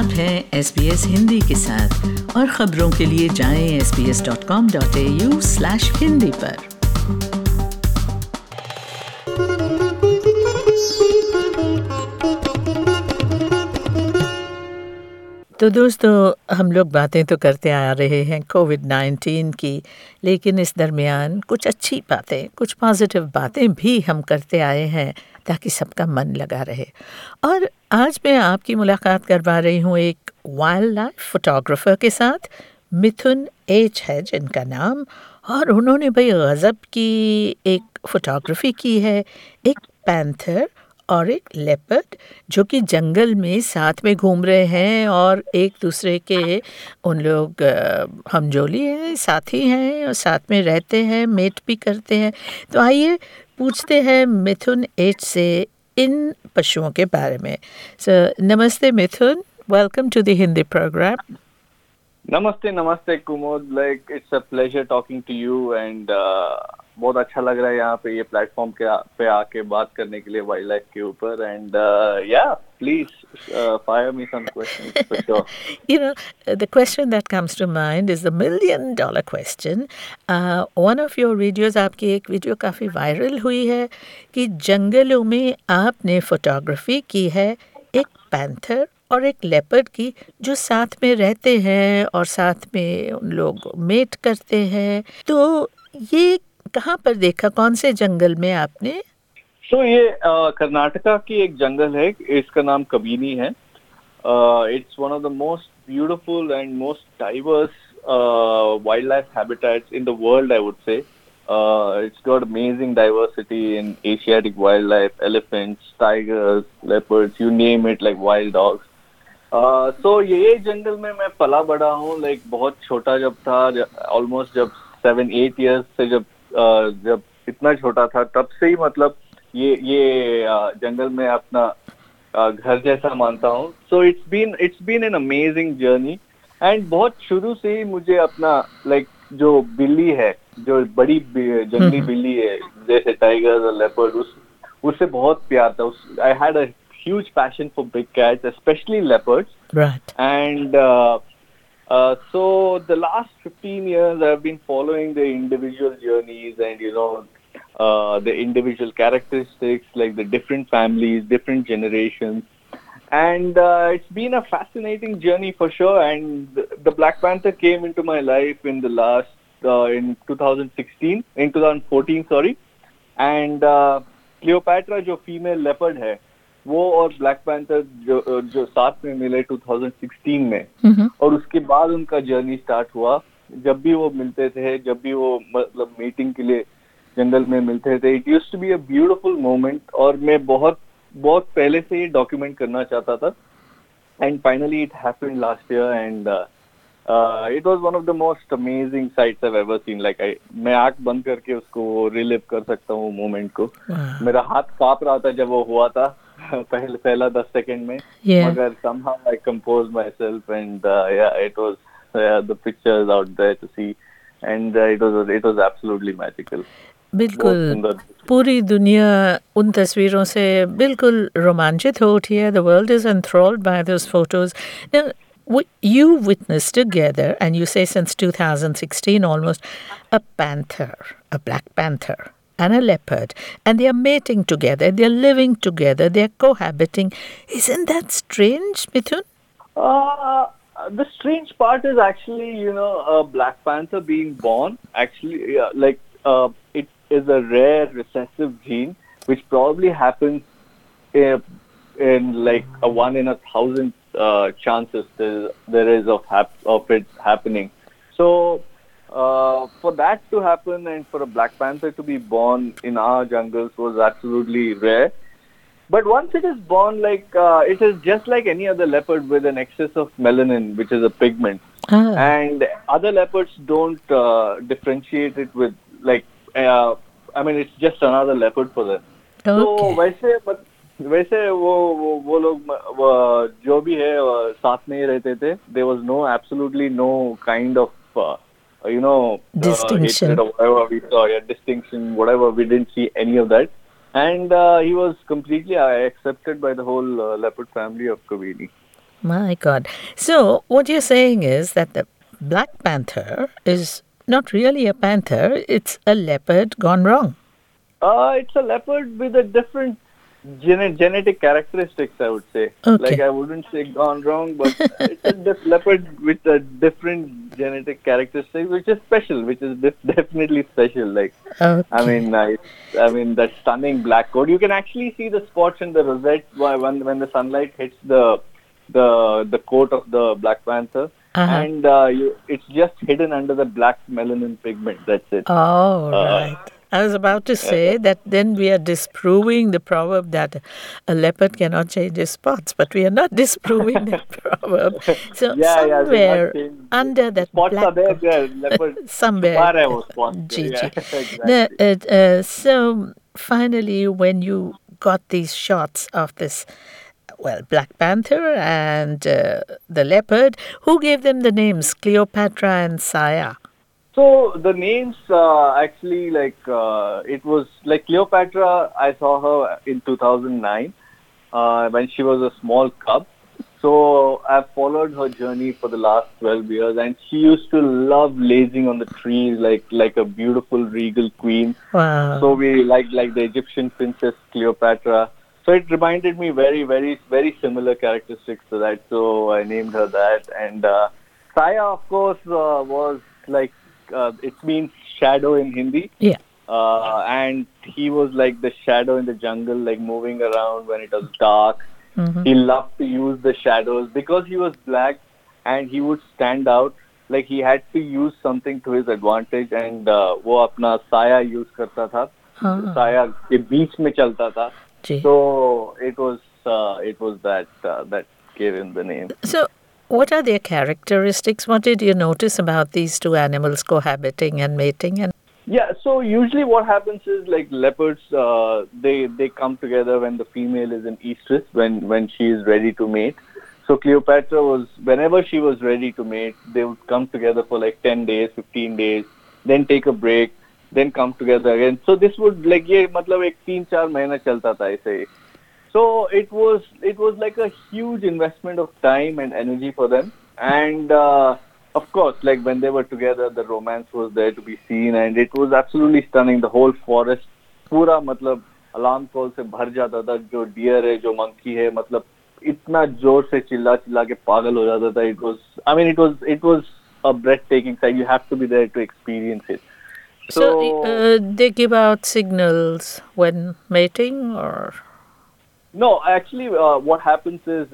आप हैं SBS हिंदी के साथ और खबरों के लिए जाएं sbs.com.au/hindi पर। तो दोस्तों, हम लोग बातें तो करते आ रहे हैं कोविड-19 की, लेकिन इस दरमियान कुछ अच्छी बातें, कुछ पॉजिटिव बातें भी हम करते आए हैं ताकि सबका मन लगा रहे। और आज मैं आपकी मुलाकात करवा रही हूँ एक वाइल्ड लाइफ फोटोग्राफर के साथ। मिथुन एच है जिनका नाम, और उन्होंने भाई गज़ब की एक फ़ोटोग्राफी की है, एक पैंथर और एक लेपर्ड जो कि जंगल में साथ में घूम रहे हैं और एक दूसरे के उन लोग हमजोली हैं, साथी हैं और साथ में रहते हैं, मेट भी करते हैं। तो आइए पूछते हैं मिथुन एच से इन पशुओं के बारे में। नमस्ते Mithun, welcome to the Hindi program. नमस्ते Kumod, like it's a pleasure talking to you and बहुत अच्छा लग रहा है यहाँ पे ये प्लेटफॉर्म पे आके बात करने के लिए वाइल्ड लाइफ के ऊपर। एंड या please fire me some questions for sure. The question that comes to mind is the $1,000,000 question. One of your videos, आपकी एक वीडियो काफ़ी वायरल हुई है कि जंगलों में आपने फोटोग्राफी की है एक पैंथर और एक लेपर्ड की जो साथ में रहते हैं और साथ में उन लोग मेट करते हैं। तो ये कहाँ पर देखा, कौन से जंगल में आपने? ये कर्नाटका की एक जंगल है, इसका नाम कबीनी है। It's one of the most beautiful and most diverse wildlife habitats in the world, I would say. It's got amazing diversity in Asiatic wildlife, elephants, tigers, leopards, you name it, like wild dogs. ये जंगल में मैं पला बड़ा हूँ। Like बहुत छोटा जब था, ऑलमोस्ट जब 7-8 years से जब इतना छोटा था तब से ही मतलब ये जंगल में अपना घर जैसा मानता हूँ। So it's been an amazing journey. And बहुत शुरू से ही मुझे अपना लाइक जो बिल्ली है, जो बड़ी जंगली बिल्ली है जैसे टाइगर्स और लेपर्ड, उससे बहुत प्यार था। I had a huge passion for big cats, especially leopards. Right. And so the last 15 years I've been following the individual journeys and, the individual characteristics, like the different families, different generations. And it's been a fascinating journey for sure. And the Black Panther came into my life in the last, in 2014, sorry. And Cleopatra, जो female leopard है, वो और black panther जो साथ में मिले 2016 में, और उसके बाद उनका जर्नी स्टार्ट हुआ। जब भी वो मिलते थे, जब भी वो मतलब मीटिंग के लिए जंगल में मिलते थे, it used to be a beautiful moment. और मैं बहुत पहले से ये डॉक्यूमेंट करना चाहता था। And finally it happened last year and it was one of the most amazing sights I have ever seen. Like मैं आंख बंद करके उसको रिलिव कर सकता हूँ मोमेंट को। मेरा हाथ कांप रहा था जब वो हुआ था पहला 10 सेकंड में, मगर somehow I composed myself and it was the pictures out there to see and it was absolutely magical. बिल्कुल, पूरी दुनिया उन तस्वीरों से बिल्कुल रोमांचित हो उठी है। The world is enthralled by those photos. Now, you witnessed together, and you say since 2016 almost, a panther, a black panther and a leopard, and they are mating together, they are living together, they are cohabiting. Isn't that strange, Mithun? The strange part is actually, a black panther being born. Actually, it is a rare recessive gene, which probably happens in like a 1 in 1,000 chances there is of it happening. So, for that to happen and for a black panther to be born in our jungles was absolutely rare. But once it is born, it is just like any other leopard with an excess of melanin, which is a pigment. And other leopards don't differentiate it with it's just another leopard for them. Okay. So वैसे वो लोग जो भी है साथ में ही रहते थे. There was absolutely no kind of distinction hatred or whatever we saw, distinction, whatever. We didn't see any of that, and he was completely accepted by the whole leopard family of Kavini. My God. So, what you're saying is that the Black Panther is not really a panther, it's a leopard gone wrong. It's a leopard with a different genetic characteristics, I would say. Like, Okay. I wouldn't say gone wrong, but it's a leopard with a different genetic characteristics, which is special, which is definitely special. Like, I Okay. mean, I mean that stunning black coat. You can actually see the spots in the rosette when the sunlight hits the coat of the Black Panther, Uh-huh. and it's just hidden under the black melanin pigment. That's it. All Uh, right. I was about to yeah, say that then we are disproving the proverb that a leopard cannot change his spots, but we are not disproving that proverb. So yeah, we're not somewhere saying under that spots are black there. coat, There, leopard somewhere, छुपा रहे हैं वो spots को. Yeah, Gigi. No, exactly. so finally, when you got these shots of this, well, Black Panther and the leopard, who gave them the names Cleopatra and Saya? So the names actually it was like Cleopatra. I saw her in 2009 when she was a small cub. So I've followed her journey for the last 12 years, and she used to love lazing on the trees like a beautiful regal queen. So Wow. we like the Egyptian princess Cleopatra. So it reminded me very similar characteristics to that. So I named her that. And Saya, of course, was like it means shadow in Hindi. Yeah. And he was like the shadow in the jungle, like moving around when it was dark. Mm-hmm. He loved to use the shadows because he was black and he would stand out. Like he had to use something to his advantage, and वो अपना साया use करता था. Ah, साया के बीच में चलता था. gee. So it was that gave him the name. So, what are their characteristics? What did you notice about these two animals cohabiting and mating? And Yeah, so usually what happens is like leopards, they come together when the female is in estrus, when she is ready to mate. So Cleopatra was, whenever she was ready to mate, they would come together for like 10 days, 15 days, then take a break, then come together again. So this would like ये मतलब एक 3-4 महीना चलता था ऐसे ही. So it was like a huge investment of time and energy for them. And of course, like when they were together, the romance was there to be seen, and it was absolutely stunning. The whole forest, पूरा मतलब alarm call से भर जाता था. जो deer है, जो monkey है, मतलब इतना जोर से चिल्ला चिल्ला के पागल हो जाता था. It was a breathtaking sight. You have to be there to experience it. so, So they give out signals when mating, or no, actually, what happens is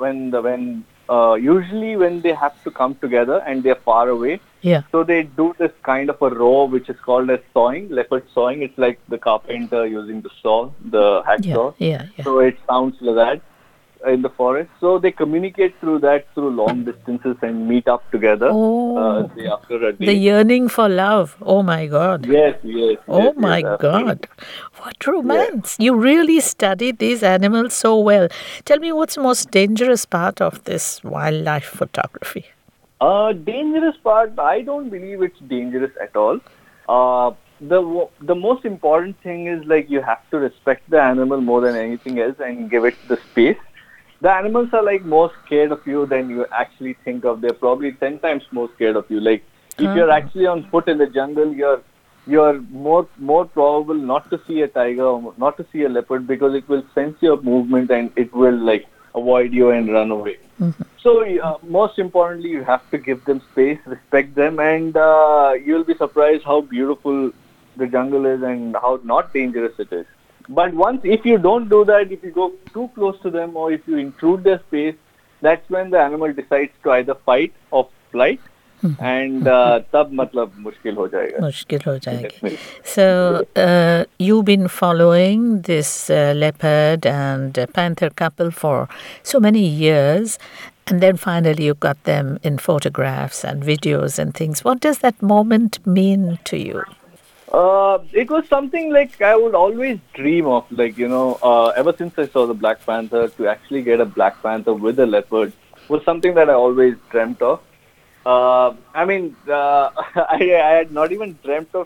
usually when they have to come together and they're far away, yeah, so they do this kind of a row which is called as sawing, leopard sawing. It's like the carpenter using the saw, the yeah, hacksaw. yeah, yeah. So it sounds like that in the forest. So they communicate through that through long distances and meet up together Oh, day after a the day. yearning for love. Oh my God. Oh my Absolutely. God. What Yeah. romance. You really studied these animals so well. Tell me, what's the most dangerous part of this wildlife photography? Dangerous part, I don't believe it's dangerous at all. The most important thing is like you have to respect the animal more than anything else and give it the space. The animals are like more scared of you than you actually think of. They're probably 10 times more scared of you. Like if you're Ah, actually on foot in the jungle, you're more probable not to see a tiger or not to see a leopard because it will sense your movement and it will like avoid you and run away. So most importantly, you have to give them space, respect them, and you'll be surprised how beautiful the jungle is and how not dangerous it is. But once, if you don't do that, if you go too close to them or if you intrude their space, that's when the animal decides to either fight or flight, and तब मतलब मुश्किल हो जाएगा. मुश्किल हो जाएगी. Definitely. So, you've been following this leopard and panther couple for so many years, and then finally you got them in photographs and videos and things. What does that moment mean to you? It was something like I would always dream of, like, ever since I saw the Black Panther, to actually get a Black Panther with a leopard was something that I always dreamt of. I had not even dreamt of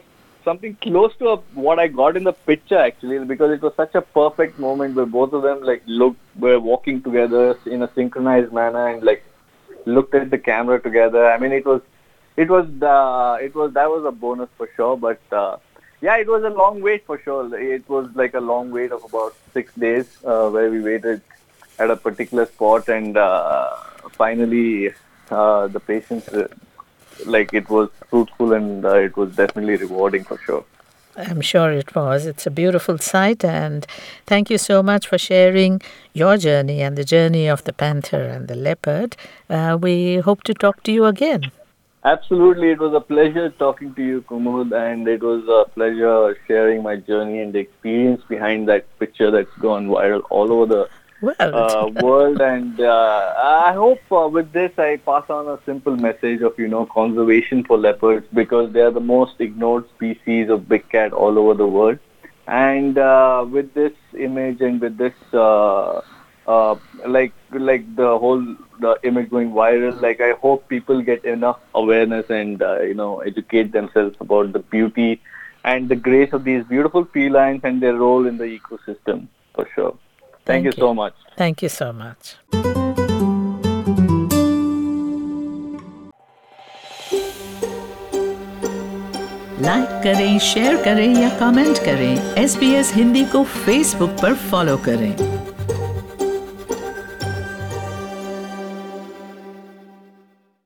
something close to what I got in the picture actually, because it was such a perfect moment where both of them were walking together in a synchronized manner and like looked at the camera together. I mean, that was a bonus for sure. But yeah, it was a long wait for sure. It was like a long wait of about 6 days where we waited at a particular spot, and finally the patients, it was fruitful, and it was definitely rewarding for sure. I'm sure it was. It's a beautiful sight, and thank you so much for sharing your journey and the journey of the panther and the leopard. We hope to talk to you again. Absolutely. It was a pleasure talking to you, Kumud, and it was a pleasure sharing my journey and the experience behind that picture that's gone viral all over the world. And I hope with this I pass on a simple message of, conservation for leopards, because they are the most ignored species of big cat all over the world. And with this image and with this the image going viral, I hope people get enough awareness and educate themselves about the beauty and the grace of these beautiful felines and their role in the ecosystem for sure. Thank you so much. Thank you so much. Like करें, share करें या comment करें। SBS Hindi को Facebook पर follow करें।